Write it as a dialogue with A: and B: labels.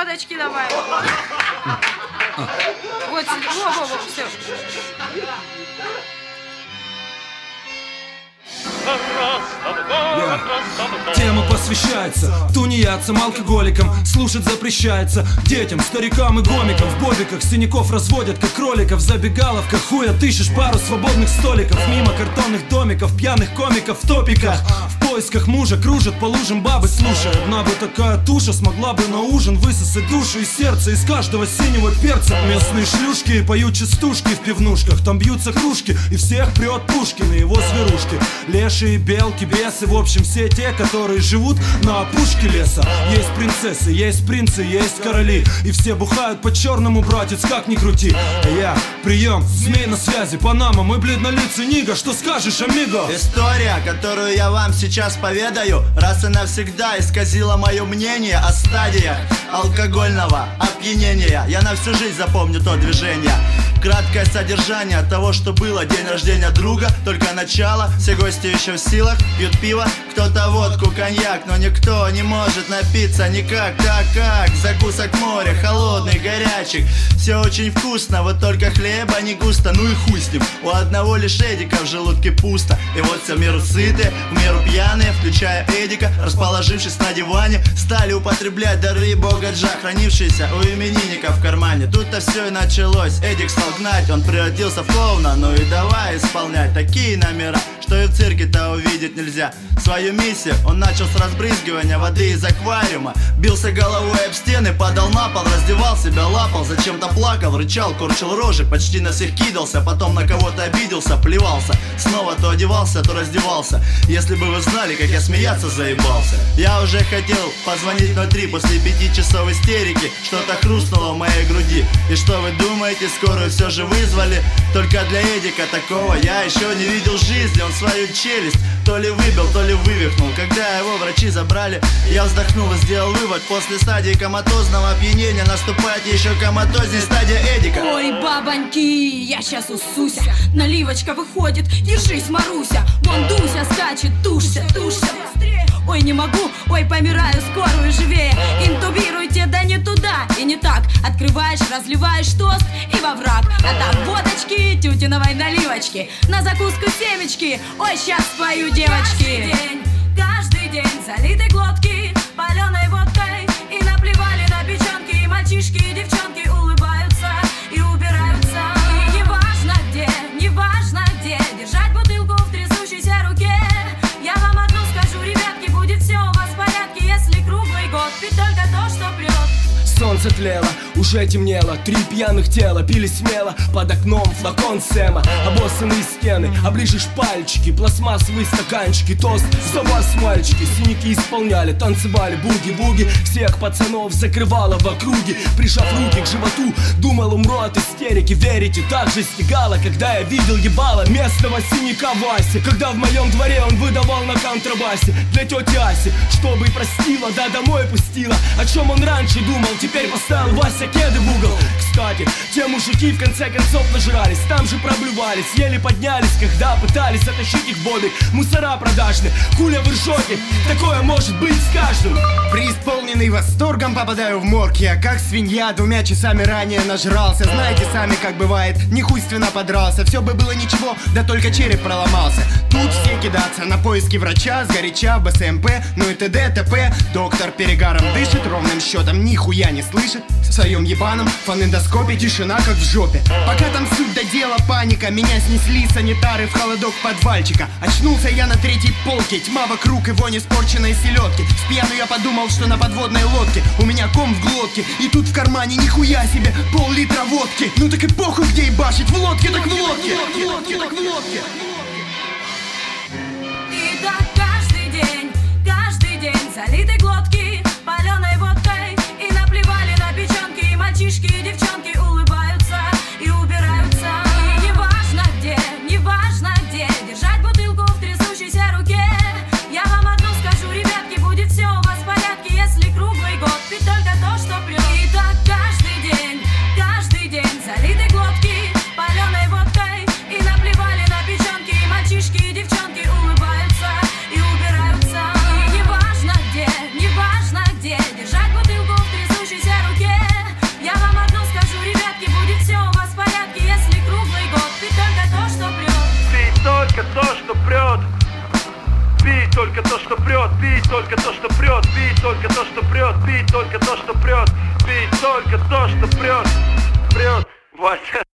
A: водочки давай. Вот, во, все.
B: Тема посвящается тунеядцам, алкоголикам. Слушать запрещается детям, старикам и гомикам. В бобиках синяков разводят, как кроликов. В забегаловках хуя тыщешь пару свободных столиков. Мимо картонных домиков, пьяных комиков в топиках. В поисках мужа кружат по лужам бабы. Слушай, одна бы такая туша смогла бы на ужин высосать душу и сердце из каждого синего перца. Местные шлюшки поют частушки в пивнушках. Там бьются кружки и всех прет Пушкин и его зверушки. Лешие, белки, бесы, в общем все те, которые живут на опушке леса. Есть принцессы, есть принцы, есть короли. И все бухают по-черному, братец, как ни крути. А я, прием, змей на связи, Панама, мой бледнолицый нига. Что скажешь, амиго?
C: История, которую я вам сейчас поведаю, раз и навсегда исказила мое мнение о стадиях алкогольного опьянения. Я на всю жизнь запомню то движение. Краткое содержание того, что было. День рождения друга, только начало. Все гости еще в силах, пьют пиво, кто-то водку, коньяк. Но никто не может напиться никак, так как закусок моря, холодный, горячий. Все очень вкусно, вот только хлеба не густо. Ну и хуй с ним, у одного лишь Эдика в желудке пусто. И вот все в меру сытые, в меру пьяные, включая Эдика, расположившись на диване, стали употреблять дары бога Джа, хранившиеся у именинника в кармане. Тут-то все и началось, Эдик стал гнать, он превратился в клоуна. Ну и давай исполнять такие номера, что и в цирке-то увидеть нельзя. Свою миссию он начал с разбрызгивания воды из аквариума. Бился головой об стены, падал на пол, раздевал себя, лапал, зачем-то плакал, рычал, корчил рожи, почти на всех кидался, потом на кого-то обиделся, плевался. Снова то одевался, то раздевался. Если бы вы знали, как я смеяться заебался. Я уже хотел позвонить внутри после 5 часов истерики. Что-то хрустнуло в моей груди. И что вы думаете, скорую все же вызвали? Только для Эдика такого я еще не видел в жизни. Он свою челюсть то ли выбил, то ли вывихнул. Когда его врачи забрали, я вздохнул и сделал вывод. После стадии коматозного опьянения наступает еще коматознее стадия Эдика.
A: Ой, бабоньки, я сейчас усуся. Наливочка выходит, держись, Маруся. Вон Дуся скачет, тушься, тушься. Ой, не могу, ой, помираю, скорую живее. Интубируйте, да не туда и не так. Открываешь, разливаешь тост и во враг. А там водочки, тютиновой наливочки, на закуску семечки. Ой, сейчас спою, девочки. Каждый день залиты глотки паленой водкой. И наплевали на печенки. И мальчишки, и девчонки улыбаются и убираются. И неважно где держать бутылку в трясущейся руке. Я вам одно скажу, ребятки, будет все у вас в порядке, если круглый год пить только то, что прет.
B: Солнце тлело, уже темнело, 3 пьяных тела пили смело. Под окном флакон Сэма, обоссанные стены, оближешь пальчики, пластмассовые стаканчики. Тост за вас, мальчики, синяки исполняли, танцевали буги-буги. Всех пацанов закрывало в округе. Прижав руки к животу, думал, умру от истерики. Верите, так же стегало, когда я видел ебало местного синяка Васи. Когда в моем дворе он выдавал на контрабасе для тети Аси, чтобы простила, да домой пустила. О чем он раньше думал, теперь поставил Вася кеды в угол. Кстати, те мужики в конце концов нажрались, там же проблювались, еле поднялись, когда пытались оттащить их бобик. Мусора продажные, хуля вы ржете, такое может быть с каждым.
D: Преисполненный восторгом попадаю в морг. Я как свинья 2 часами ранее нажрался. Знаете сами, как бывает, нехуйственно подрался. Все бы было ничего, да только череп проломался. Тут все кидаться на поиски врача, сгоряча в БСМП, ну и т.д. т.п. Доктор перегаром дышит, ровным счетом нихуя не слышит. В своем ебаном фонендоскопе тишина как в жопе. Пока там суть до дела паника, меня снесли санитары в холодок подвальчика. Очнулся я на 3-й полке, тьма вокруг и вонь испорченной селедки. С пьяну я подумал, что на подводной лодке у меня ком в глотке, и тут в кармане нихуя себе пол-литра водки. Ну так и похуй где ебашить, в лодке так в лодке.
A: И так каждый день залиты глотки паленой водкой. И наплевали на печенки. И мальчишки, и девчонки улыбаются и убираются. И неважно где держать бутылку в трясущейся руке. Я вам одно скажу, ребятки, будет все у вас в порядке, если круглый год пить только то, что прет. И так каждый день залиты глотки паленой водкой. И наплевали на печенки. И мальчишки, и девчонки улыбаются и убираются. И неважно где держать бутылку в трясущейся руке.
E: прет. Пей только то, что прет, пей только то, что прет, пей только то, что прет, пей только то, что прет, пей только то, что прет, прет, Вася.